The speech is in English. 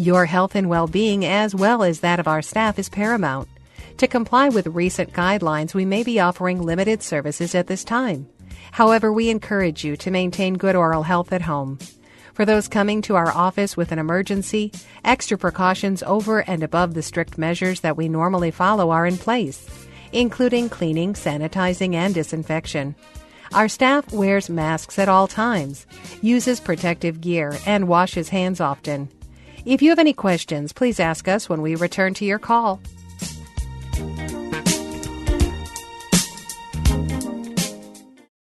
Your health and well-being, as well as that of our staff, is paramount. To comply with recent guidelines, we may be offering limited services at this time. However, we encourage you to maintain good oral health at home. For those coming to our office with an emergency, extra precautions over and above the strict measures that we normally follow are in place, including cleaning, sanitizing, and disinfection. Our staff wears masks at all times, uses protective gear, and washes hands often. If you have any questions, please ask us when we return to your call.